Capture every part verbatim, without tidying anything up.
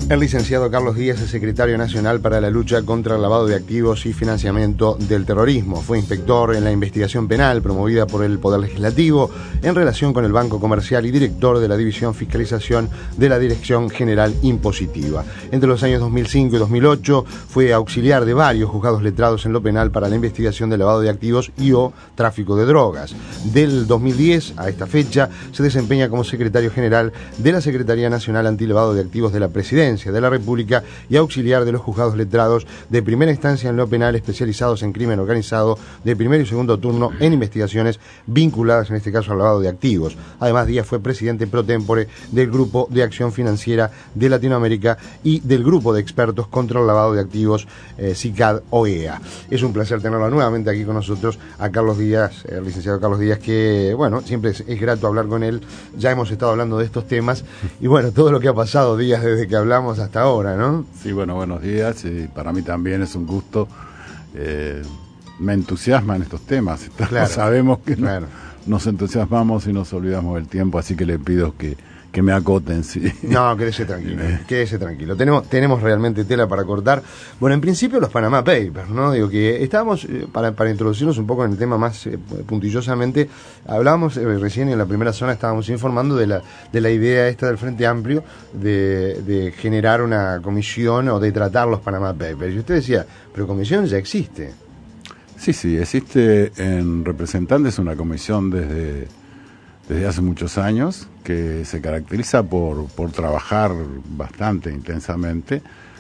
El licenciado Carlos Díaz es secretario nacional para la lucha contra el lavado de activos y financiamiento del terrorismo. Fue inspector en la investigación penal promovida por el Poder Legislativo en relación con el Banco Comercial y director de la División Fiscalización de la Dirección General Impositiva. Entre los años dos mil cinco y dos mil ocho fue auxiliar de varios juzgados letrados en lo penal para la investigación del lavado de activos y o tráfico de drogas. Del dos mil diez a esta fecha se desempeña como secretario general de la Secretaría Nacional Antilavado de Activos de la Presidencia de la República y auxiliar de los juzgados letrados de primera instancia en lo penal especializados en crimen organizado de primer y segundo turno en investigaciones vinculadas en este caso al lavado de activos. Además, Díaz fue presidente pro tempore del Grupo de Acción Financiera de Latinoamérica y del Grupo de Expertos contra el Lavado de Activos eh, SICAD-O E A. Es un placer tenerlo nuevamente aquí con nosotros a Carlos Díaz, el licenciado Carlos Díaz, que bueno, siempre es, es grato hablar con él. Ya hemos estado hablando de estos temas y bueno, todo lo que ha pasado, Díaz, desde que hablamos hasta ahora, ¿no? Sí, bueno, buenos días, y para mí también es un gusto. Eh, me entusiasman estos temas. Claro, sabemos que claro. no, nos entusiasmamos y nos olvidamos del tiempo, así que le pido que, que me acoten. Sí. No, quédese tranquilo, quédese tranquilo. Tenemos, tenemos realmente tela para cortar. Bueno, en principio los Panama Papers, ¿no? Digo que estábamos, eh, para, para introducirnos un poco en el tema más eh, puntillosamente, hablábamos eh, recién en la primera zona, estábamos informando de la, de la idea esta del Frente Amplio de, de generar una comisión o de tratar los Panama Papers. Y usted decía, pero comisión ya existe. Sí, sí, existe en Representantes una comisión desde... desde hace muchos años, que se caracteriza por, por trabajar bastante intensamente,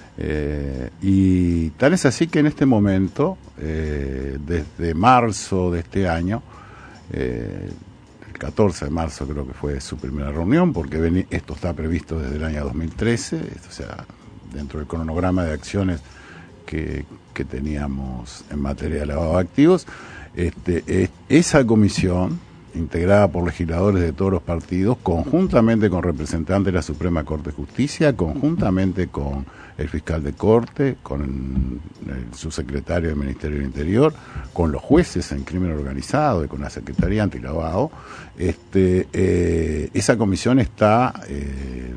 eh, y tal es así que en este momento, eh, desde marzo de este año, eh, el catorce de marzo creo que fue su primera reunión, porque ven, esto está previsto desde el año dos mil trece, o sea, dentro del cronograma de acciones que, que teníamos en materia de lavado de activos, este, es, esa comisión, integrada por legisladores de todos los partidos, conjuntamente con representantes de la Suprema Corte de Justicia, conjuntamente con el fiscal de Corte, con el, el subsecretario del Ministerio del Interior, con los jueces en crimen organizado y con la Secretaría Antilavado. Este, eh, esa comisión está eh,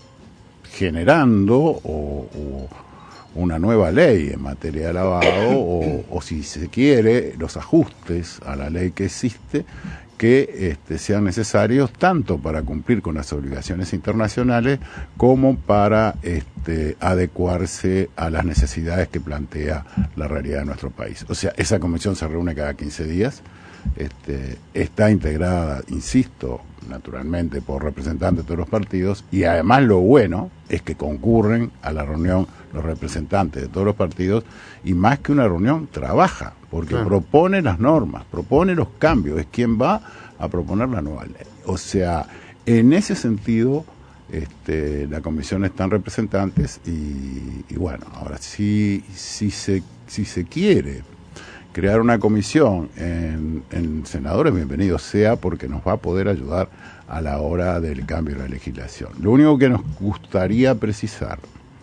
generando o, o una nueva ley en materia de lavado o, o si se quiere, los ajustes a la ley que existe que este, sean necesarios tanto para cumplir con las obligaciones internacionales como para este, adecuarse a las necesidades que plantea la realidad de nuestro país. O sea, esa comisión se reúne cada quince días, este, está integrada, insisto, naturalmente por representantes de todos los partidos, y además lo bueno es que concurren a la reunión los representantes de todos los partidos, y más que una reunión, trabaja, porque claro, propone las normas, propone los cambios, es quien va a proponer la nueva ley. O sea, en ese sentido, este, la comisión están representantes, y, y bueno, ahora si, si, se, si se quiere crear una comisión en, en senadores, bienvenido sea, porque nos va a poder ayudar a la hora del cambio de la legislación. Lo único que nos gustaría precisar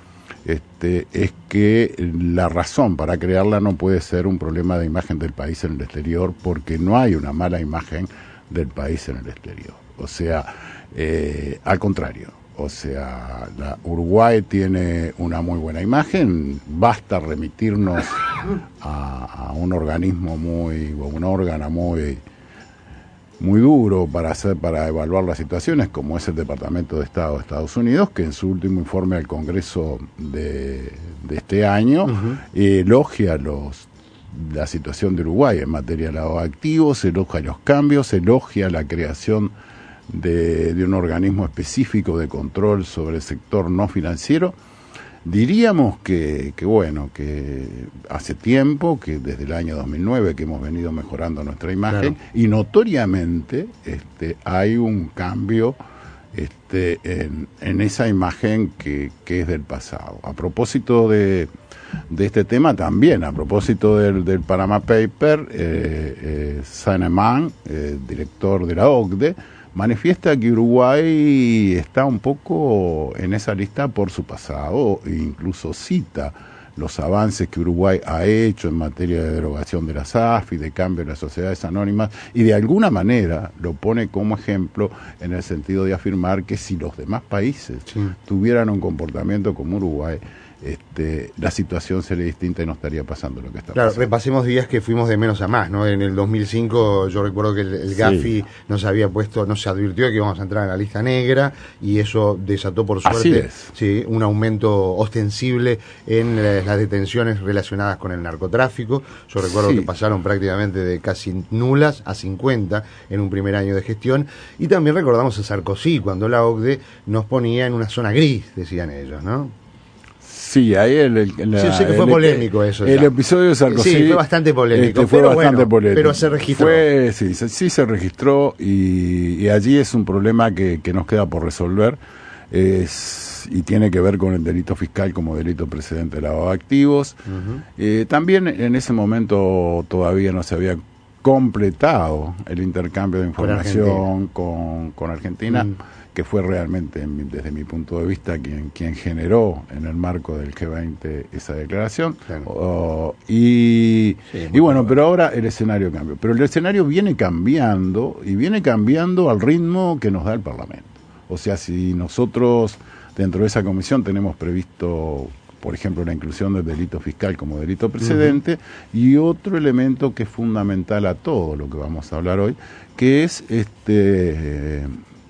este, es que la razón para crearla no puede ser un problema de imagen del país en el exterior, porque no hay una mala imagen del país en el exterior. O sea, eh, al contrario. O sea, la Uruguay tiene una muy buena imagen, basta remitirnos a, a un organismo muy, un órgano muy, muy duro para hacer, para evaluar las situaciones, como es el Departamento de Estado de Estados Unidos, que en su último informe al Congreso de, de este año uh-huh. elogia los la situación de Uruguay en materia de lavado de activos, elogia los cambios, elogia la creación De, de un organismo específico de control sobre el sector no financiero. Diríamos que, que bueno, que hace tiempo, que desde el año dos mil nueve que hemos venido mejorando nuestra imagen, claro, y notoriamente este, hay un cambio este, en, en esa imagen que, que es del pasado. A propósito de, de este tema también, a propósito del, del Panama Paper, eh, eh, Saneman, eh, director de la O C D E, manifiesta que Uruguay está un poco en esa lista por su pasado, e incluso cita los avances que Uruguay ha hecho en materia de derogación de las A F I, de cambio de las sociedades anónimas, y de alguna manera lo pone como ejemplo en el sentido de afirmar que si los demás países sí. tuvieran un comportamiento como Uruguay, Este, la situación sería distinta y no estaría pasando lo que está claro, pasando. Claro, repasemos días que fuimos de menos a más, ¿no? En el dos mil cinco yo recuerdo que el, el Gafi sí. nos había puesto, nos advirtió que íbamos a entrar en la lista negra y eso desató por suerte sí, un aumento ostensible en las, las detenciones relacionadas con el narcotráfico. Yo recuerdo sí. que pasaron prácticamente de casi nulas a cincuenta en un primer año de gestión, y también recordamos a Sarkozy cuando la O C D E nos ponía en una zona gris, decían ellos, ¿no? Sí, ahí el, el, la, sí, yo sé que fue el, polémico eso. El ya. episodio de Sarkozy. Sí, fue bastante polémico. Este, fue pero bastante bueno, polémico. Pero se registró. Fue, sí, se, sí se registró y, y allí es un problema que, que nos queda por resolver es, y tiene que ver con el delito fiscal como delito precedente de lavado de activos. Uh-huh. Eh, también en ese momento todavía no se había completado el intercambio de información con, con Argentina. Uh-huh. que fue realmente, desde mi punto de vista, quien, quien generó en el marco del G veinte esa declaración. Claro. Uh, y, sí, y bueno, pero ahora el escenario cambió. Pero el escenario viene cambiando, y viene cambiando al ritmo que nos da el Parlamento. O sea, si nosotros dentro de esa comisión tenemos previsto, por ejemplo, la inclusión del delito fiscal como delito precedente, uh-huh. y otro elemento que es fundamental a todo lo que vamos a hablar hoy, que es este...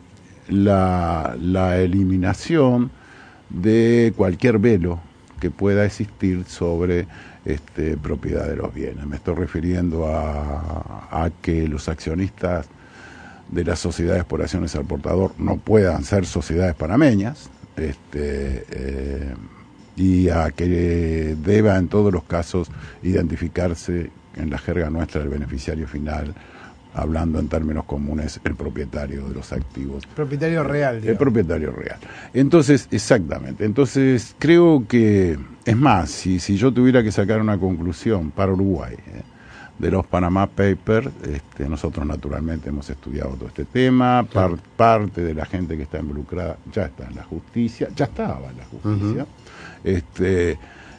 La, la eliminación de cualquier velo que pueda existir sobre este, propiedad de los bienes. Me estoy refiriendo a, a que los accionistas de las sociedades por acciones al portador no puedan ser sociedades panameñas, este, eh, y a que deba en todos los casos identificarse en la jerga nuestra del beneficiario final, hablando en términos comunes, el propietario de los activos. Propietario real. Digamos. El propietario real. Entonces, exactamente. Entonces, creo que, es más, si, si yo tuviera que sacar una conclusión para Uruguay, ¿eh? de los Panama Papers, este, nosotros naturalmente hemos estudiado todo este tema, claro. par, parte de la gente que está involucrada ya está en la justicia, ya estaba en la justicia, uh-huh. este...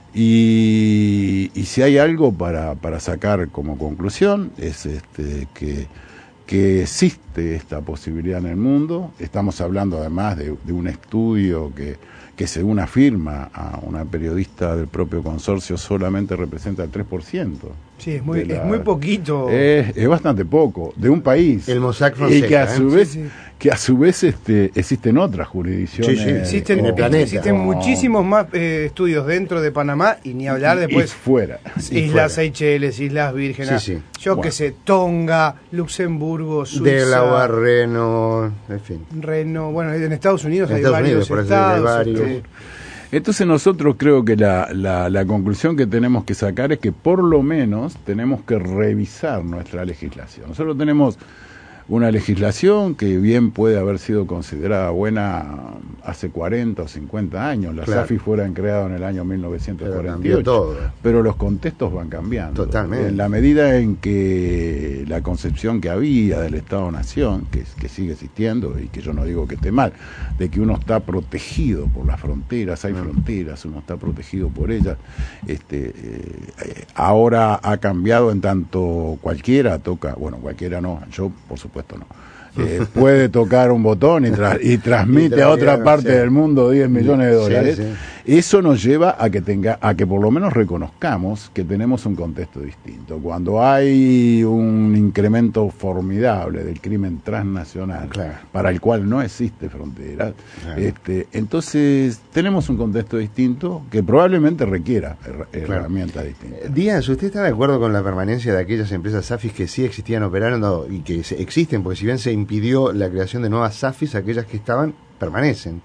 Y, y si hay algo para, para sacar como conclusión es este, que, que existe esta posibilidad en el mundo. Estamos hablando además de, de un estudio que, que según afirma a una periodista del propio consorcio solamente representa el tres por ciento. Sí, es muy, la, es muy poquito. Es, es bastante poco, de un país. El Mossack Fonseca. Y que a su ¿eh? vez... Sí, sí. que a su vez este, existen otras jurisdicciones sí, sí. Existen, en el planeta. Existen oh. muchísimos más eh, estudios dentro de Panamá y ni hablar después. Y fuera. Islas Seychelles, Islas Vírgenes, sí, sí. yo bueno. que sé, Tonga, Luxemburgo, Suiza. Delaware, Reno, en fin. Reno, bueno, en Estados Unidos en hay Estados varios Unidos, estados. Hay varios. Este, Entonces nosotros creo que la, la, la conclusión que tenemos que sacar es que por lo menos tenemos que revisar nuestra legislación. Nosotros tenemos una legislación que bien puede haber sido considerada buena hace cuarenta o cincuenta años. Las claro. A F I fueron creadas en el año mil novecientos cuarenta y ocho, todo. Pero los contextos van cambiando. Totalmente. En la medida en que la concepción que había del Estado-Nación, que, que sigue existiendo y que yo no digo que esté mal, de que uno está protegido por las fronteras, hay mm. fronteras, uno está protegido por ellas, este, eh, ahora ha cambiado en tanto cualquiera toca, bueno, cualquiera no, yo por supuesto Puesto no. Eh, puede tocar un botón y, tra y transmite y a otra parte sí. del mundo diez millones de dólares. Sí, sí. Eso nos lleva a que tenga, a que por lo menos reconozcamos que tenemos un contexto distinto. Cuando hay un incremento formidable del crimen transnacional, claro. para el cual no existe frontera, claro. este, entonces tenemos un contexto distinto que probablemente requiera her claro. herramientas distintas. Díaz, ¿usted está de acuerdo con la permanencia de aquellas empresas S A F I S que sí existían operando y que existen? Porque si bien se impidió la creación de nuevas S A F I S, aquellas que estaban permanecen.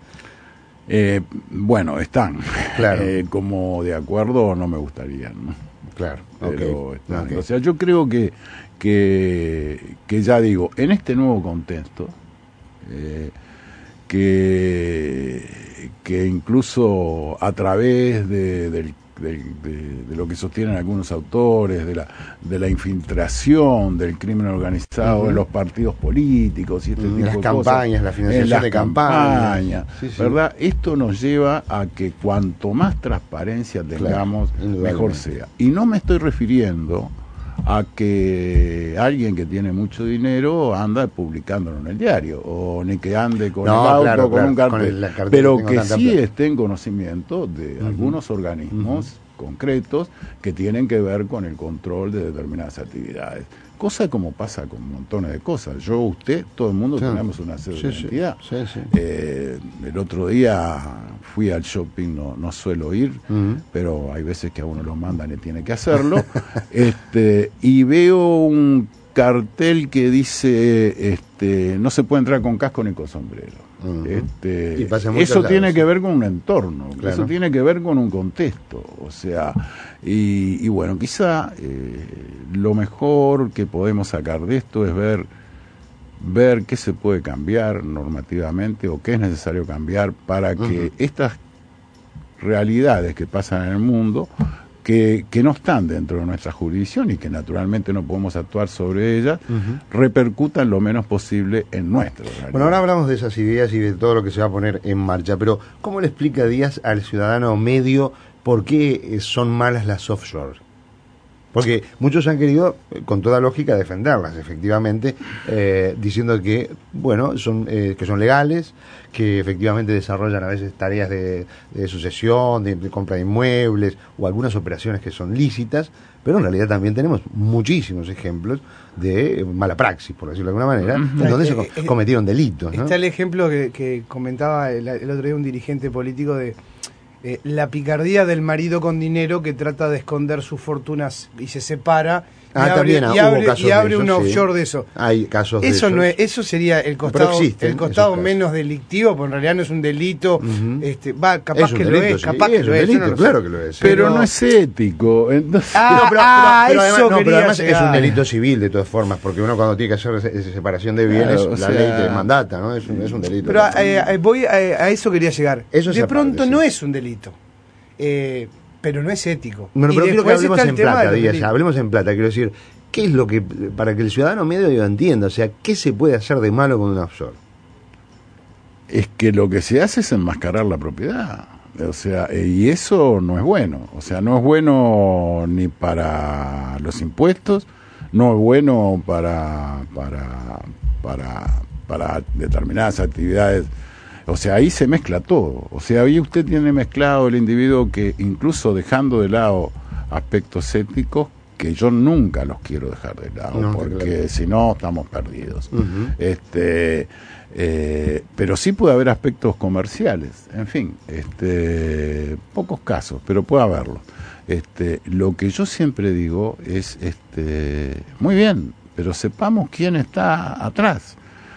Eh, bueno, están. Claro. Eh, como de acuerdo no me gustaría, ¿no? Claro. Pero okay. están. Okay. O sea, yo creo que, que, que ya digo, en este nuevo contexto, eh, que, que incluso a través de, del, de, de, de lo que sostienen algunos autores, de la, de la infiltración del crimen organizado uh-huh. en los partidos políticos y este uh-huh. tipo las de campañas, cosas, la financiación las de campañas, campaña, sí, sí. ¿verdad? Esto nos lleva a que cuanto más transparencia tengamos, claro, mejor sea. Y no me estoy refiriendo a que alguien que tiene mucho dinero anda publicándolo en el diario, o ni que ande con no, el auto, claro, con claro, un cartel, con el, cartel pero que, que sí plata. esté en conocimiento de uh-huh. algunos organismos uh-huh. concretos que tienen que ver con el control de determinadas actividades. Cosa como pasa con montones de cosas. Yo, usted, todo el mundo sí. tenemos una cédula de identidad. Sí, sí. Eh, el otro día fui al shopping, no, no suelo ir, uh-huh. pero hay veces que a uno lo mandan y tiene que hacerlo. este y veo un cartel que dice este no se puede entrar con casco ni con sombrero. Uh-huh. Este, y eso lados. Tiene que ver con un entorno, claro. Eso tiene que ver con un contexto, o sea, y, y bueno, quizá eh, lo mejor que podemos sacar de esto es ver ver qué se puede cambiar normativamente o qué es necesario cambiar para que uh-huh. estas realidades que pasan en el mundo Que, que no están dentro de nuestra jurisdicción y que naturalmente no podemos actuar sobre ellas, uh-huh. repercutan lo menos posible en nuestra realidad. Bueno, ahora hablamos de esas ideas y de todo lo que se va a poner en marcha, pero ¿cómo le explica Díaz al ciudadano medio por qué son malas las offshore? Porque muchos han querido, con toda lógica, defenderlas, efectivamente, eh, diciendo que, bueno, son eh, que son legales, que efectivamente desarrollan a veces tareas de, de sucesión, de, de compra de inmuebles o algunas operaciones que son lícitas, pero en realidad también tenemos muchísimos ejemplos de mala praxis, por decirlo de alguna manera, uh-huh. en donde se eh, cometieron delitos, ¿no? Está el ejemplo que, que comentaba el, el otro día un dirigente político de Eh, la picardía del marido con dinero que trata de esconder sus fortunas y se separa y ah, abre, también, y abre, y abre eso, un sí. offshore de eso. Hay casos de eso esos. no es, eso sería el costado, existen, el costado menos delictivo, porque en realidad no es un delito. Uh-huh. este, va, capaz que delito, lo es, sí, capaz que es lo es. Delito, no lo claro sé. que lo es. Pero, pero no es ético. Entonces... Ah, no, pero, ah, pero, pero eso además, no, pero además llegar. es un delito civil de todas formas, porque uno cuando tiene que hacer esa separación de bienes, claro, la sea... ley te mandata, ¿no? Es un, es un delito. Pero eh, eh, voy a, a eso quería llegar. Eso de pronto aparte, no sí. es un delito. Eh, pero no es ético. Bueno, pero y quiero que hablemos en plata, Díaz, Díaz, hablemos en plata, quiero decir, ¿qué es lo que, para que el ciudadano medio entienda, o sea, qué se puede hacer de malo con un offshore? Es que lo que se hace es enmascarar la propiedad, o sea, y eso no es bueno, o sea, no es bueno ni para los impuestos, no es bueno para, para, para, para determinadas actividades. O sea, ahí se mezcla todo. O sea, ahí usted tiene mezclado el individuo que, incluso dejando de lado aspectos éticos, que yo nunca los quiero dejar de lado, no, porque claro. si no estamos perdidos. Uh-huh. Este, eh, pero sí puede haber aspectos comerciales, en fin, este, pocos casos, pero puede haberlo. Este, lo que yo siempre digo es, este, muy bien, pero sepamos quién está atrás.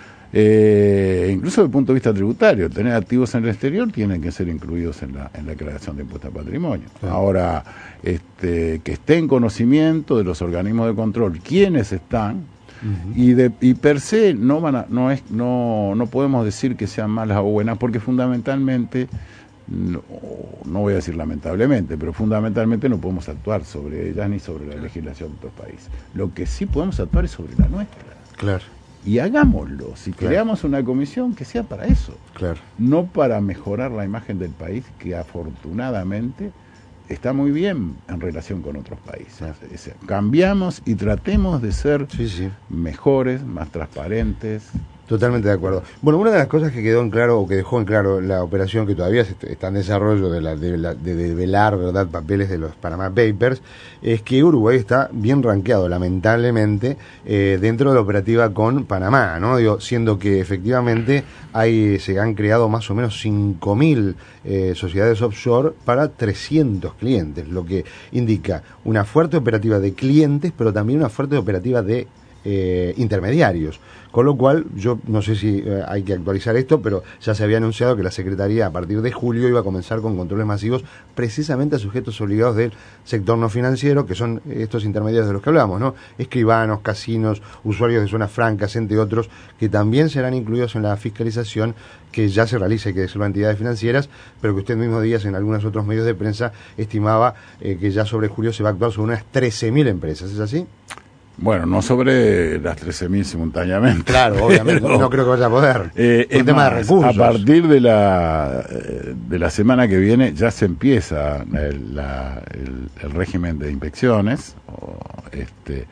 Eh, incluso desde el punto de vista tributario, tener activos en el exterior tienen que ser incluidos en la, en la declaración de impuesto a patrimonio. Sí. Ahora, este, que esté en conocimiento de los organismos de control quiénes están, uh-huh. y, de, y per se no, van a, no, es, no, no podemos decir que sean malas o buenas, porque fundamentalmente, no, no voy a decir lamentablemente, pero fundamentalmente no podemos actuar sobre ellas ni sobre la legislación de otros países. Lo que sí podemos actuar es sobre la nuestra. Claro. Y hagámoslo, si claro. creamos una comisión que sea para eso, claro. no para mejorar la imagen del país, que afortunadamente está muy bien en relación con otros países. Claro. O sea, cambiamos y tratemos de ser sí, sí. mejores, más transparentes. Totalmente de acuerdo. Bueno, una de las cosas que quedó en claro, o que dejó en claro la operación que todavía está en desarrollo de, la, de, la, de, de velar, ¿verdad?, papeles de los Panama Papers, es que Uruguay está bien rankeado, lamentablemente, eh, dentro de la operativa con Panamá, ¿no? Digo, siendo que efectivamente hay, se han creado más o menos cinco mil eh, sociedades offshore para trescientos clientes, lo que indica una fuerte operativa de clientes, pero también una fuerte operativa de eh, intermediarios. Con lo cual, yo no sé si eh, hay que actualizar esto, pero ya se había anunciado que la Secretaría a partir de julio iba a comenzar con controles masivos precisamente a sujetos obligados del sector no financiero, que son estos intermediarios de los que hablamos, ¿no? Escribanos, casinos, usuarios de zonas francas, entre otros, que también serán incluidos en la fiscalización que ya se realiza, y que son entidades financieras, pero que usted mismo días en algunos otros medios de prensa estimaba eh, que ya sobre julio se va a actuar sobre unas trece mil empresas, ¿es así? Bueno, no sobre las trece mil simultáneamente. Claro, obviamente, pero, no creo que vaya a poder. Eh, un tema más, de recursos. A partir de la de la semana que viene ya se empieza el, la, el, el régimen de inspecciones, o este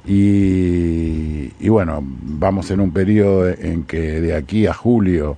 y, y bueno, vamos en un periodo en que de aquí a julio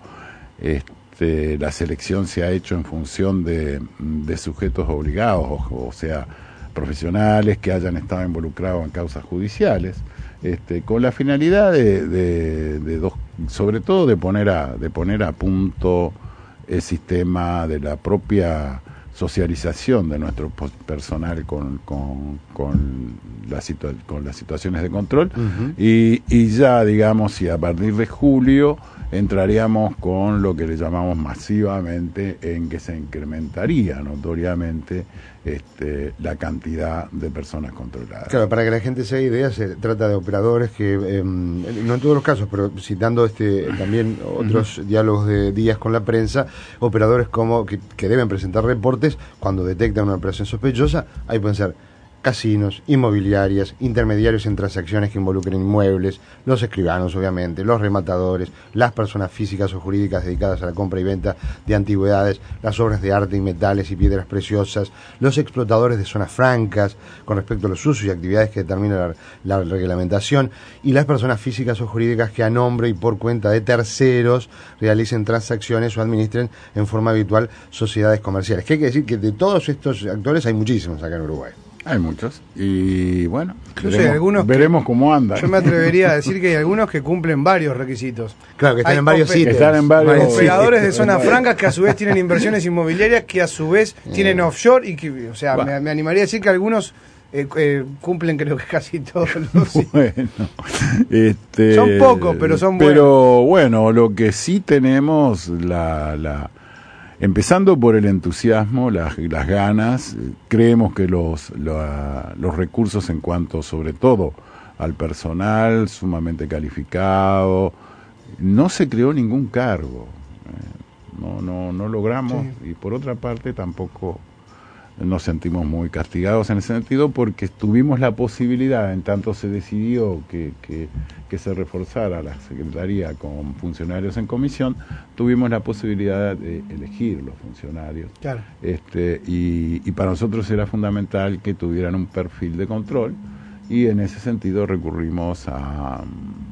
este, la selección se ha hecho en función de, de sujetos obligados, o, o sea, profesionales que hayan estado involucrados en causas judiciales, este, con la finalidad de, de, de dos, sobre todo de poner a de poner a punto el sistema de la propia socialización de nuestro personal con con, con, la situa con las situaciones de control. Uh-huh. y, y ya digamos, y a partir de julio entraríamos con lo que le llamamos masivamente, en que se incrementaría notoriamente este, la cantidad de personas controladas. Claro, para que la gente se haga idea, se trata de operadores que, eh, no en todos los casos, pero citando este también otros uh-huh. diálogos de días con la prensa, operadores como que, que deben presentar reportes cuando detectan una operación sospechosa. Ahí pueden ser casinos, inmobiliarias, intermediarios en transacciones que involucren inmuebles, los escribanos, obviamente, los rematadores, las personas físicas o jurídicas dedicadas a la compra y venta de antigüedades, las obras de arte y metales y piedras preciosas, los explotadores de zonas francas con respecto a los usos y actividades que determina la, la reglamentación, y las personas físicas o jurídicas que a nombre y por cuenta de terceros realicen transacciones o administren en forma habitual sociedades comerciales. Que hay que decir que de todos estos actores hay muchísimos acá en Uruguay. Hay muchos, y bueno, yo veremos, sé, algunos veremos que, cómo andan. Yo me atrevería a decir que hay algunos que cumplen varios requisitos. Claro, que están hay en varios sitios. Están en varios operadores sitios. de zonas francas que a su vez tienen inversiones inmobiliarias, que a su vez tienen offshore, y que, o sea, bueno. me, me animaría a decir que algunos eh, eh, cumplen, creo que casi todos los bueno, este, son pocos, pero son buenos. Pero bueno, lo que sí tenemos, la... la empezando por el entusiasmo, las, las ganas, creemos que los, la, los recursos en cuanto sobre todo al personal sumamente calificado, no se creó ningún cargo, eh, no, no, no logramos, sí. Y por otra parte tampoco nos sentimos muy castigados en ese sentido, porque tuvimos la posibilidad, en tanto se decidió que, que, que se reforzara la Secretaría con funcionarios en comisión, tuvimos la posibilidad de elegir los funcionarios. Claro. Este, y, y para nosotros era fundamental que tuvieran un perfil de control, y en ese sentido recurrimos a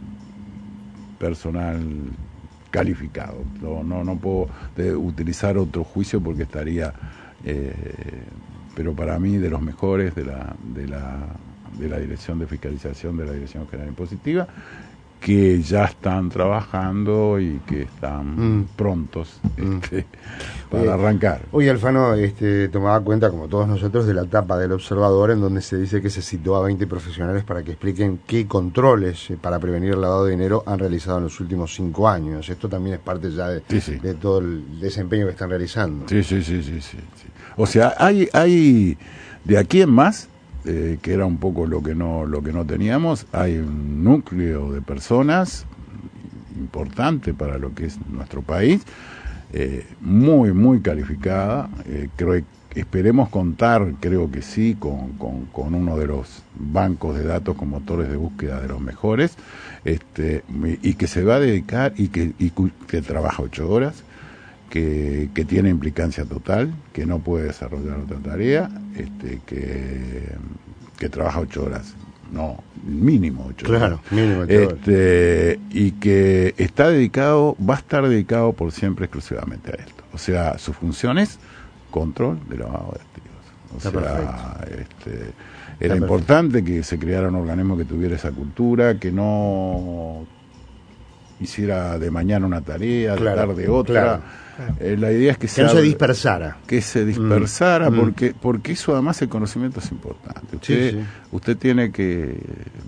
um, personal calificado. No, no, no puedo de, utilizar otro juicio porque estaría... Eh, pero para mí de los mejores de la, de la de la Dirección de Fiscalización de la Dirección General Impositiva, que ya están trabajando y que están mm. prontos este, mm. para oye, arrancar. Hoy Alfano este, tomaba cuenta, como todos nosotros, de la etapa del Observador, en donde se dice que se citó a veinte profesionales para que expliquen qué controles eh, para prevenir el lavado de dinero han realizado en los últimos cinco años. Esto también es parte ya de, sí, sí. de todo el desempeño que están realizando. Sí, sí, sí, sí, sí, sí. O sea, hay, hay de aquí en más, eh, que era un poco lo que no, lo que no teníamos, hay un núcleo de personas importante para lo que es nuestro país, eh, muy, muy calificada. Eh, creo que esperemos contar, creo que sí, con, con, con uno de los bancos de datos con motores de búsqueda de los mejores, este, y que se va a dedicar y que, y que trabaja ocho horas. Que, que tiene implicancia total, que no puede desarrollar otra tarea, este, que, que trabaja ocho horas, no, mínimo ocho claro, horas. Mínimo ocho este, horas. Y que está dedicado, va a estar dedicado por siempre exclusivamente a esto. O sea, su función es control de lavado de activos. O está sea, este, era importante que se creara un organismo que tuviera esa cultura, que no hiciera de mañana una tarea, de claro, tarde otra. Claro. Claro. Eh, la idea es que, que se no hable, se dispersara. Que se dispersara, mm. porque porque eso además el conocimiento es importante. Usted, sí, sí. usted tiene que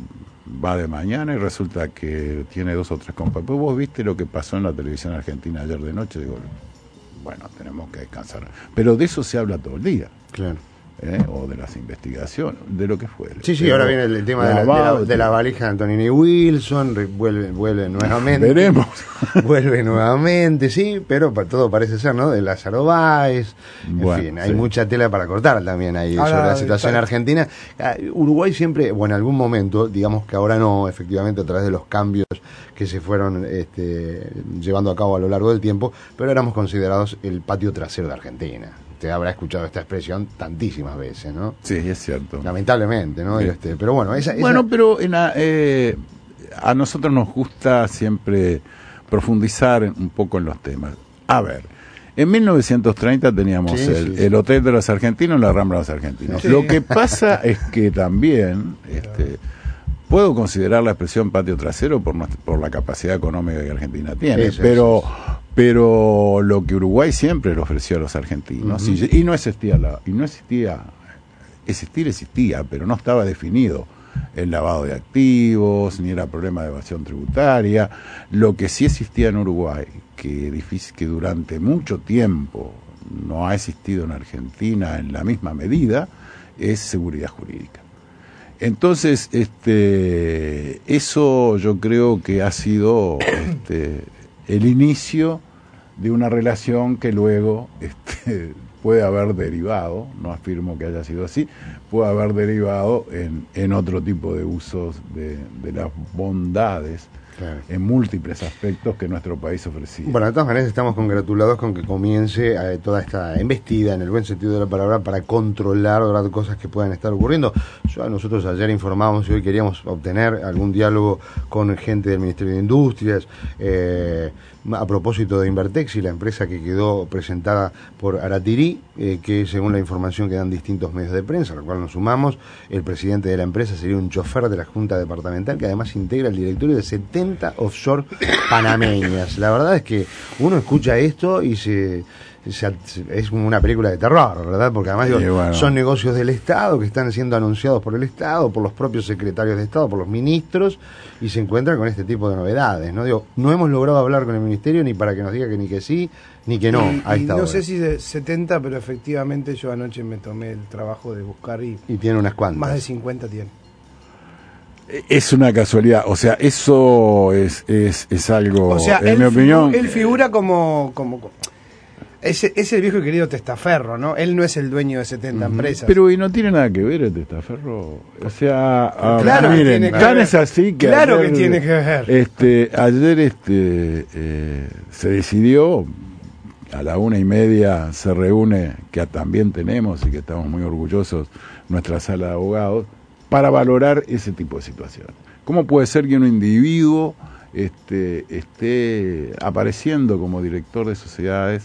va de mañana y resulta que tiene dos o tres compas. Pues vos viste lo que pasó en la televisión argentina ayer de noche, digo, bueno, tenemos que descansar. Pero de eso se habla todo el día. Claro. ¿Eh? O de las investigaciones, de lo que fuere. Sí, sí, pero ahora viene el tema de la, de, la, de la valija de Antonini Wilson, re, vuelve, vuelve nuevamente. Veremos. Vuelve nuevamente, sí, pero para todo parece ser, ¿no? De Lázaro Báez, en bueno, fin, hay sí. mucha tela para cortar también ahí ahora, sobre la situación está... argentina. Uruguay siempre, bueno, en algún momento, digamos que ahora no, efectivamente, a través de los cambios que se fueron este, llevando a cabo a lo largo del tiempo, pero éramos considerados el patio trasero de Argentina. Usted habrá escuchado esta expresión tantísimas veces, ¿no? Sí, es cierto. Lamentablemente, ¿no? Sí. Este, pero bueno, esa, esa... Bueno, pero en la, eh, a nosotros nos gusta siempre profundizar un poco en los temas. A ver, en mil novecientos treinta teníamos sí, el, sí, sí. el Hotel de los Argentinos en la Rambla de los Argentinos. Sí. Lo que pasa es que también... este puedo considerar la expresión patio trasero por, nuestra, por la capacidad económica que Argentina tiene, eso, pero eso, eso. pero lo que Uruguay siempre le ofreció a los argentinos, uh-huh. y, y no existía la, y no existía, existir existía, pero no estaba definido el lavado de activos, ni era problema de evasión tributaria. Lo que sí existía en Uruguay, que difícil, que durante mucho tiempo no ha existido en Argentina en la misma medida, es seguridad jurídica. Entonces, este, eso yo creo que ha sido este, el inicio de una relación que luego este, puede haber derivado, no afirmo que haya sido así, puede haber derivado en, en otro tipo de usos de, de las bondades, claro, en múltiples aspectos que nuestro país ofrecía. Bueno, de todas maneras estamos congratulados con que comience eh, toda esta embestida, en el buen sentido de la palabra, para controlar otras cosas que puedan estar ocurriendo. Yo, nosotros ayer informamos y hoy queríamos obtener algún diálogo con gente del Ministerio de Industrias, eh, a propósito de Invertex y la empresa que quedó presentada por Aratirí, eh, que según la información que dan distintos medios de prensa, a la cual nos sumamos, el presidente de la empresa sería un chofer de la Junta Departamental que además integra el directorio de setenta offshore panameñas. La verdad es que uno escucha esto y se... es como una película de terror, ¿verdad? Porque además digo, bueno, son negocios del Estado que están siendo anunciados por el Estado, por los propios secretarios de Estado, por los ministros, y se encuentran con este tipo de novedades, ¿no? Digo, no hemos logrado hablar con el Ministerio ni para que nos diga que ni que sí, ni que no, y, a y esta no hora. sé si de setenta, pero efectivamente yo anoche me tomé el trabajo de buscar y... Y tiene unas cuantas. Más de cincuenta tiene. Es una casualidad, o sea, eso es, es, es algo, o sea, en él mi opinión... Él figura como... como, como Es, es el viejo y querido testaferro, ¿no? Él no es el dueño de setenta uh-huh. empresas. Pero y no tiene nada que ver el testaferro. O sea, claro uh, miren, que tan es así que claro ayer, que tiene que ver. Este, ayer este eh, se decidió, a la una y media se reúne, que también tenemos y que estamos muy orgullosos, nuestra sala de abogados, para valorar ese tipo de situaciones. ¿Cómo puede ser que un individuo este, esté apareciendo como director de sociedades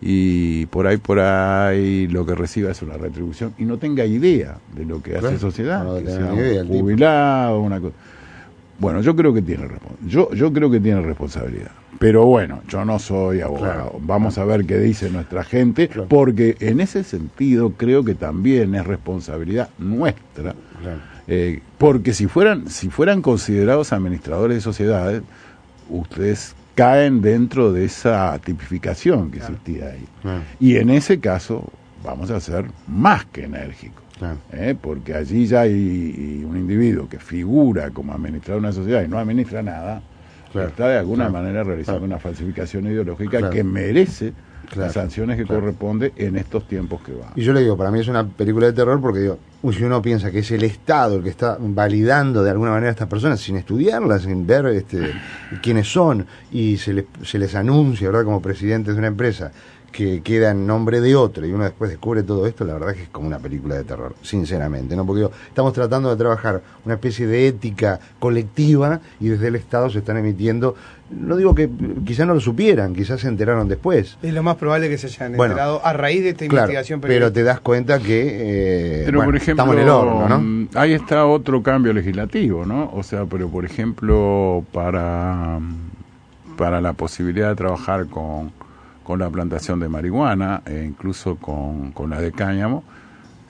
y por ahí por ahí lo que reciba es una retribución y no tenga idea de lo que claro, hace sociedad, no que sea idea, un jubilado, una cosa? Bueno, yo creo que tiene yo yo creo que tiene responsabilidad, pero bueno, yo no soy abogado. Claro, vamos claro. a ver qué dice nuestra gente, claro. porque en ese sentido creo que también es responsabilidad nuestra, claro. eh, porque si fueran si fueran considerados administradores de sociedades, ustedes caen dentro de esa tipificación que claro. existía ahí. Claro. Y en ese caso vamos a ser más que enérgicos, claro. ¿eh? porque allí ya hay un individuo que figura como administrador de una sociedad y no administra nada, claro. está de alguna claro. manera realizando claro. una falsificación ideológica claro. que merece claro. las sanciones que claro. corresponde en estos tiempos que van. Y yo le digo, para mí es una película de terror porque digo, si uno piensa que es el Estado el que está validando de alguna manera a estas personas sin estudiarlas, sin ver este, quiénes son, y se les, se les anuncia, ¿verdad?, como presidentes de una empresa que queda en nombre de otro y uno después descubre todo esto, la verdad es que es como una película de terror, sinceramente, ¿no? Porque digo, estamos tratando de trabajar una especie de ética colectiva y desde el Estado se están emitiendo, no digo que quizás no lo supieran, quizás se enteraron después. Es lo más probable que se hayan bueno, enterado a raíz de esta claro, investigación pero te das cuenta que eh, pero bueno, por ejemplo, estamos en el horno, ¿no? Ahí está otro cambio legislativo, ¿no? O sea, pero por ejemplo, para, para la posibilidad de trabajar con con la plantación de marihuana e incluso con, con la de cáñamo,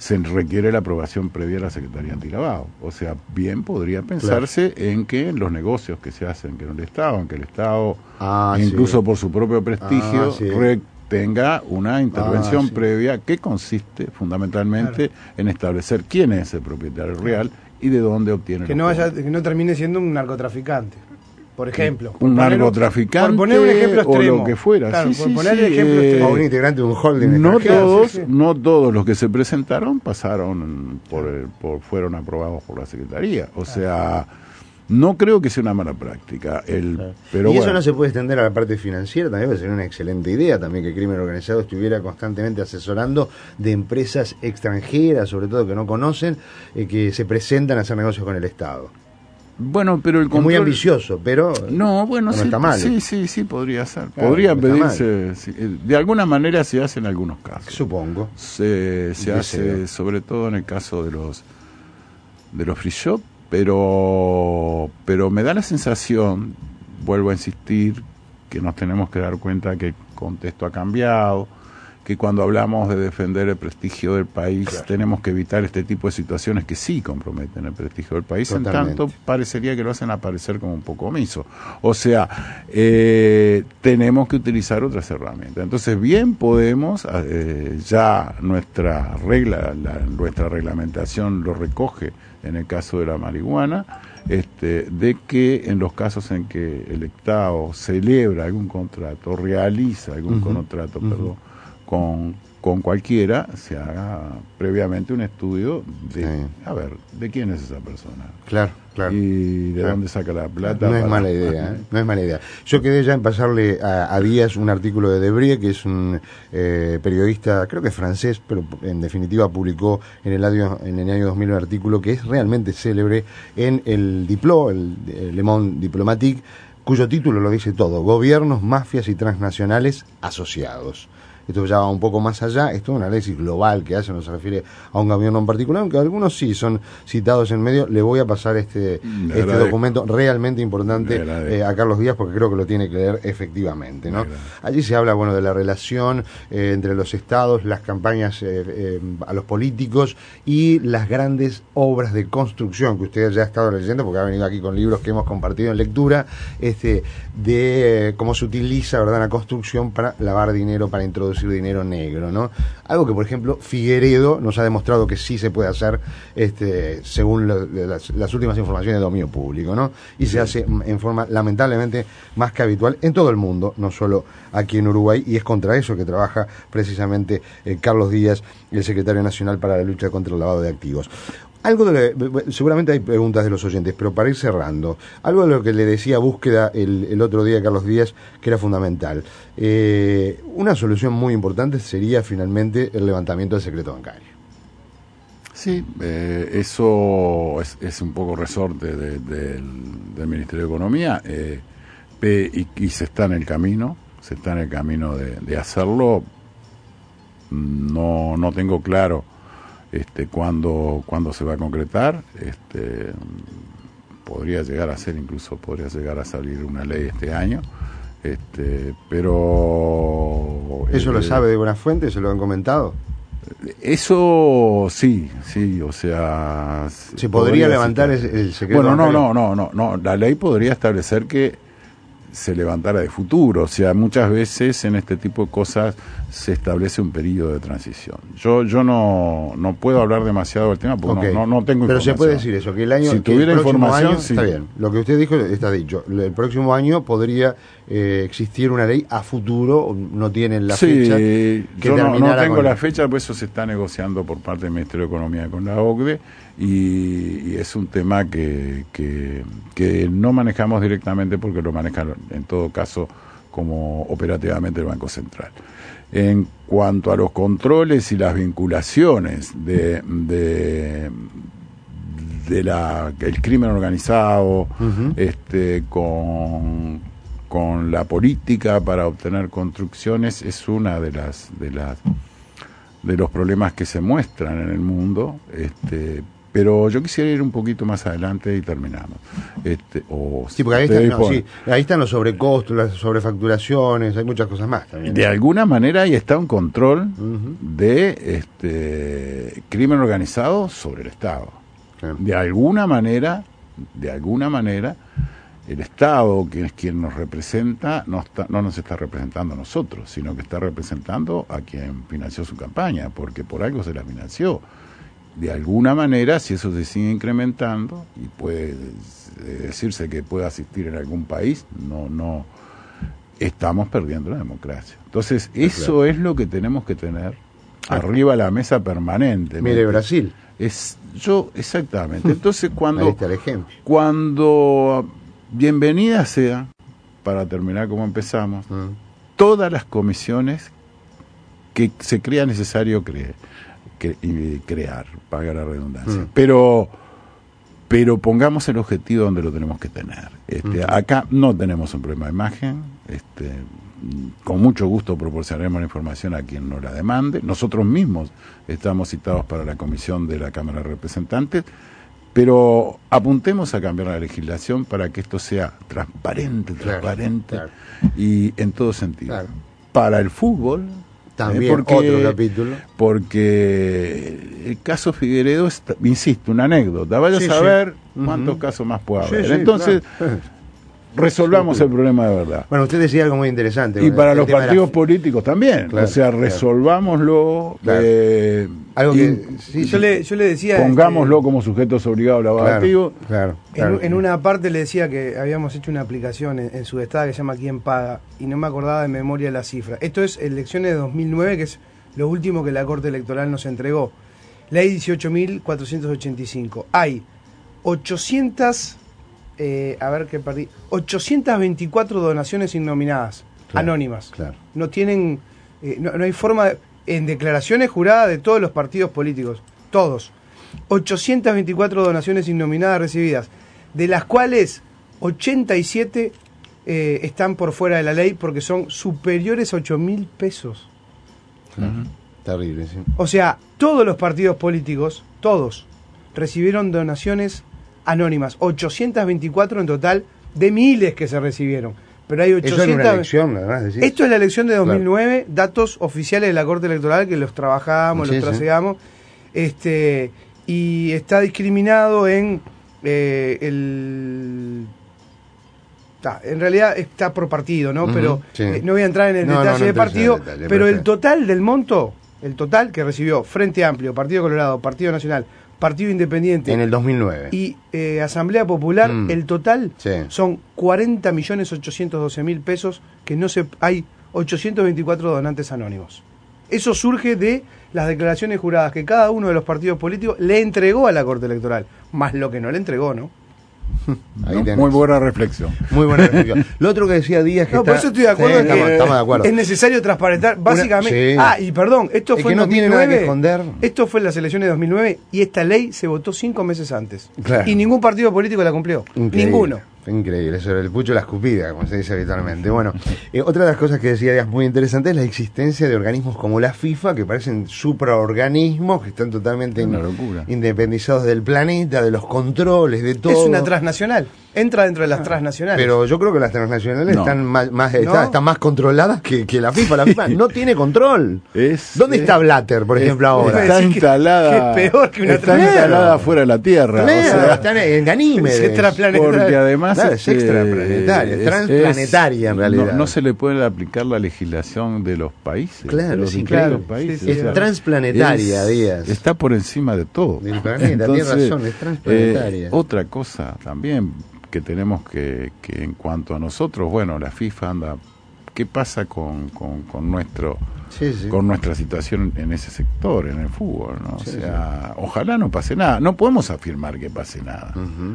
se requiere la aprobación previa de la Secretaría Antilavado. O sea, bien podría pensarse claro. en que los negocios que se hacen que en el Estado, en que el Estado, ah, incluso sí. por su propio prestigio, ah, sí. re, tenga una intervención ah, sí. previa que consiste fundamentalmente claro. en establecer quién es el propietario real y de dónde obtiene que no vaya, que no termine siendo un narcotraficante. Por ejemplo, un por narcotraficante por poner un ejemplo extremo, o lo que fuera, claro, sí, por sí, poner sí, el ejemplo eh, extremo. O un integrante de un holding. No todos, sí, sí. no todos los que se presentaron pasaron por, el, por fueron aprobados por la Secretaría. O sea, no creo que sea una mala práctica. El, claro. pero y bueno. eso no se puede extender a la parte financiera, también sería una excelente idea también que el crimen organizado estuviera constantemente asesorando de empresas extranjeras, sobre todo que no conocen, eh, que se presentan a hacer negocios con el Estado. Bueno, pero el control... Es muy ambicioso, pero no, bueno, no sí, está mal. Sí, sí, sí, podría ser. Claro, podría no pedirse... Sí, de alguna manera se hace en algunos casos. Supongo. Se, se hace, sobre todo en el caso de los de los free shop, pero, pero me da la sensación, vuelvo a insistir, que nos tenemos que dar cuenta que el contexto ha cambiado, que cuando hablamos de defender el prestigio del país claro. tenemos que evitar este tipo de situaciones que sí comprometen el prestigio del país. Totalmente. En tanto parecería que lo hacen aparecer como un poco omiso. O sea, eh, tenemos que utilizar otras herramientas. Entonces bien podemos, eh, ya nuestra regla, la, nuestra reglamentación lo recoge en el caso de la marihuana, este, de que en los casos en que el Estado celebra algún contrato, realiza algún uh-huh. contrato, uh-huh. perdón, con, con cualquiera, se haga previamente un estudio de, sí. a ver, ¿de quién es esa persona? Claro, claro. Y de claro. dónde saca la plata. No para... es mala idea, ¿eh? No es mala idea. Yo quedé ya en pasarle a, a Díaz un artículo de Debré, que es un eh, periodista, creo que es francés, pero en definitiva publicó en el año, en el año dos mil un artículo que es realmente célebre en el Diplo, el, el Le Monde Diplomatique, cuyo título lo dice todo: Gobiernos, mafias y transnacionales asociados. Esto ya va un poco más allá, esto es un análisis global que hace, no se refiere a un gobierno en particular, aunque algunos sí son citados en medio. Le voy a pasar este, este documento realmente importante eh, a Carlos Díaz, porque creo que lo tiene que leer efectivamente, ¿no? Allí se habla, bueno, de la relación eh, entre los estados, las campañas eh, eh, a los políticos y las grandes obras de construcción que usted ya ha estado leyendo, porque ha venido aquí con libros que hemos compartido en lectura, este, de eh, cómo se utiliza, ¿verdad?, la construcción para lavar dinero, para introducir dinero negro, ¿no? Algo que, por ejemplo, Figueredo nos ha demostrado que sí se puede hacer, este, según lo, las, las últimas informaciones de dominio público, ¿no? Y se hace en forma lamentablemente más que habitual en todo el mundo, no solo aquí en Uruguay, y es contra eso que trabaja precisamente eh, Carlos Díaz, el secretario nacional para la lucha contra el lavado de activos. Algo de lo, seguramente hay preguntas de los oyentes, pero para ir cerrando, algo de lo que le decía Búsqueda el, el otro día a Carlos Díaz, que era fundamental. Eh, una solución muy importante sería finalmente el levantamiento del secreto bancario. Sí, eh, eso es, es un poco resorte de, de, del, del Ministerio de Economía, eh, y, y se está en el camino, se está en el camino de, de hacerlo. No, no tengo claro Este, cuándo cuando se va a concretar. Este, podría llegar a ser, incluso podría llegar a salir una ley este año, este, pero ¿eso eh, lo sabe de buena fuente? ¿Se lo han comentado? Eso sí, sí, o sea, se podría levantar el, el secreto. Bueno, no, no, no, no, no, la ley podría establecer que se levantara de futuro. O sea, muchas veces en este tipo de cosas se establece un periodo de transición. Yo yo no no puedo hablar demasiado del tema porque okay. no, no, no tengo Pero información. Se puede decir eso, que el año... Si tuviera información, año, sí. Está bien, lo que usted dijo está dicho. El próximo año podría eh, existir una ley a futuro, no tienen la sí, fecha. Que yo no, no tengo con... la fecha, pues eso se está negociando por parte del Ministerio de Economía con la O C D E, y, y es un tema que, que, que no manejamos directamente porque lo maneja en todo caso como operativamente el Banco Central. En cuanto a los controles y las vinculaciones de, de, de la el crimen organizado uh-huh. este con, con la política para obtener construcciones, es una de las de las de los problemas que se muestran en el mundo, este Pero yo quisiera ir un poquito más adelante y terminamos. Este, o sí, porque ahí, te está, no, dispone. sí, ahí están los sobrecostos, las sobrefacturaciones, hay muchas cosas más también. De alguna manera ahí está un control Uh-huh. de este crimen organizado sobre el Estado. Claro. De alguna manera, de alguna manera, el Estado, que es quien nos representa, no, está, no nos está representando a nosotros, sino que está representando a quien financió su campaña, porque por algo se la financió. De alguna manera, si eso se sigue incrementando, y puede decirse que puede asistir en algún país, no, no, estamos perdiendo la democracia. Entonces, eso claro. es lo que tenemos que tener arriba de la mesa permanente. Mire Brasil. Es, yo, exactamente. Entonces, cuando, ahí está el ejemplo. Cuando, bienvenida sea, para terminar como empezamos, uh-huh. todas las comisiones que se crea necesario creer. Que, y crear, paga la redundancia. Mm. Pero pero pongamos el objetivo donde lo tenemos que tener. Este, mm. Acá no tenemos un problema de imagen, este, con mucho gusto proporcionaremos la información a quien nos la demande. Nosotros mismos estamos citados para la comisión de la Cámara de Representantes, pero apuntemos a cambiar la legislación para que esto sea transparente, transparente, claro, claro. y en todo sentido. Claro. Para el fútbol, también, eh, porque, otro capítulo. Porque el caso Figueredo es, insisto, una anécdota. Vaya sí, a saber sí. cuántos uh-huh. casos más puede haber. Sí, sí, Entonces, claro. resolvamos sí, el problema de verdad. Bueno, usted decía algo muy interesante. Y para los partidos la... políticos también. Claro, o sea, resolvámoslo. Claro. Eh, algo que sí, yo, le, yo le decía. Pongámoslo este, como sujetos obligados lavativo. Claro, claro, en, en una parte le decía que habíamos hecho una aplicación en, en Sudestada que se llama ¿Quién paga? Y no me acordaba de memoria la cifra. Esto es elecciones de dos mil nueve, que es lo último que la Corte Electoral nos entregó. Ley dieciocho mil cuatrocientos ochenta y cinco. Hay ochocientas, eh, a ver qué perdí, ochocientas veinticuatro donaciones innominadas, claro, anónimas. Claro. No tienen, eh, no, no hay forma, de, en declaraciones juradas de todos los partidos políticos, todos. ochocientas veinticuatro donaciones innominadas recibidas, de las cuales ochenta y siete eh, están por fuera de la ley porque son superiores a ocho mil pesos. Claro. Uh-huh. Terrible, sí. O sea, todos los partidos políticos, todos, recibieron donaciones anónimas, ochocientas veinticuatro en total, de miles que se recibieron. Pero hay ochocientas... Eso es una elección, ¿verdad? Decís. Esto es la elección de dos mil nueve, claro, datos oficiales de la Corte Electoral que los trabajamos, sí, los trasegamos, sí. este, y está discriminado en eh, el... Ah, en realidad está por partido, ¿no? Uh-huh, pero sí. eh, no voy a entrar en el no, detalle no, no de partido, detalle, pero perfecto. El total del monto, el total que recibió Frente Amplio, Partido Colorado, Partido Nacional, Partido Independiente... En el dos mil nueve. Y eh, Asamblea Popular, mm. el total sí. son cuarenta millones ochocientos doce mil pesos, que no se... Hay ochocientos veinticuatro donantes anónimos. Eso surge de las declaraciones juradas que cada uno de los partidos políticos le entregó a la Corte Electoral, más lo que no le entregó, ¿no? Ahí no, muy buena reflexión. Muy buena reflexión. Lo otro que decía Díaz que no, está... por eso estoy de acuerdo, sí, en que estamos, estamos de acuerdo. Es necesario transparentar básicamente. Una, sí. Ah, y perdón, esto es fue que no en dos mil nueve. Tiene nada que esconder. Esto fue en las elecciones de dos mil nueve y esta ley se votó cinco meses antes. Claro. Y ningún partido político la cumplió. Increíble. Ninguno. Increíble, eso era el pucho de la escupida, como se dice habitualmente. Bueno, eh, otra de las cosas que decía Díaz muy interesante es la existencia de organismos como la FIFA, que parecen supraorganismos, que están totalmente in, independizados del planeta, de los controles, de todo. Es una transnacional, entra dentro de las transnacionales. Pero yo creo que las transnacionales no. están más, más no. están, están más controladas que, que la FIFA. La FIFA no tiene control. Es, ¿Dónde es, está Blatter, por ejemplo, es, ahora? Está instalada, que es peor que una está instalada fuera de la Tierra. Claro, o sea, están en Ganímedes. Porque además claro, es extraplanetaria, es transplanetaria en realidad. No, no se le puede aplicar la legislación de los países. Claro, de los sí, claro. países. Sí, sí, es o sea, transplanetaria, es, Díaz. Está por encima de todo. Del planeta, tiene razón, es transplanetaria. Eh, otra cosa también que tenemos que, que en cuanto a nosotros, bueno, la FIFA anda, ¿qué pasa con, con, con nuestro sí, sí. con nuestra situación en ese sector, en el fútbol, ¿no? Sí, o sea, sí. ojalá no pase nada. No podemos afirmar que pase nada. Uh-huh.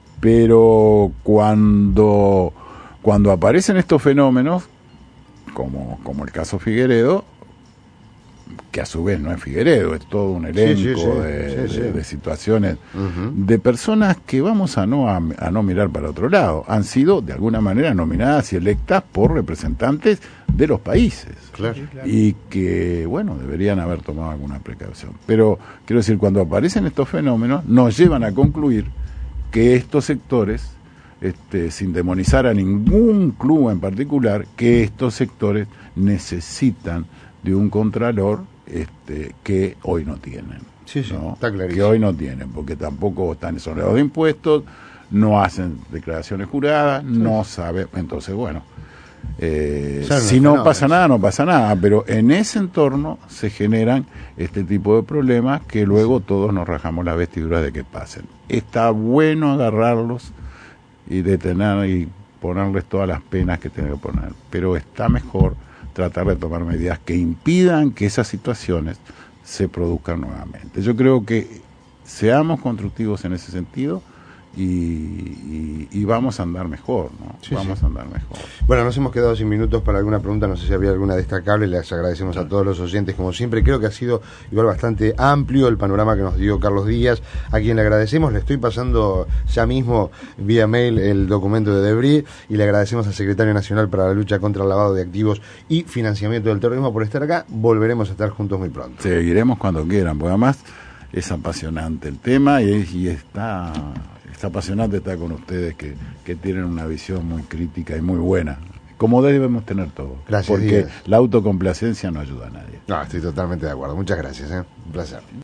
Pero cuando cuando aparecen estos fenómenos, como, como el caso Figueredo, que a su vez no es Figueredo, es todo un elenco sí, sí, sí, de, sí, sí. de, de situaciones, Uh-huh. de personas que vamos a no, a, a no mirar para otro lado. Han sido, de alguna manera, nominadas y electas por representantes de los países. Claro. Sí, claro. Y que, bueno, deberían haber tomado alguna precaución. Pero, quiero decir, cuando aparecen estos fenómenos, nos llevan a concluir que estos sectores, este, sin demonizar a ningún club en particular, que estos sectores necesitan de un contralor este, que hoy no tienen. Sí, sí, ¿no? está clarísimo. Que hoy no tienen, porque tampoco están exonerados de impuestos, no hacen declaraciones juradas, sí. no saben. Entonces, bueno, eh, si no pasa nada, no pasa nada, pero en ese entorno se generan este tipo de problemas que luego todos nos rajamos las vestiduras de que pasen. Está bueno agarrarlos y detener y ponerles todas las penas que tienen que poner, pero está mejor tratar de tomar medidas que impidan que esas situaciones se produzcan nuevamente. Yo creo que seamos constructivos en ese sentido y, y, y vamos a andar mejor, ¿no? Sí, vamos sí. a andar mejor. Bueno, nos hemos quedado sin minutos para alguna pregunta, no sé si había alguna destacable, les agradecemos a todos los oyentes como siempre, creo que ha sido igual bastante amplio el panorama que nos dio Carlos Díaz, a quien le agradecemos, le estoy pasando ya mismo vía mail el documento de Debris y le agradecemos al Secretario Nacional para la Lucha contra el Lavado de Activos y Financiamiento del Terrorismo por estar acá, volveremos a estar juntos muy pronto. Seguiremos cuando quieran, porque además es apasionante el tema y, y está... Es apasionante estar con ustedes que, que tienen una visión muy crítica y muy buena, como debemos tener todos. Gracias, porque Díaz. la autocomplacencia no ayuda a nadie. No, estoy totalmente de acuerdo. Muchas gracias, ¿eh? Un placer.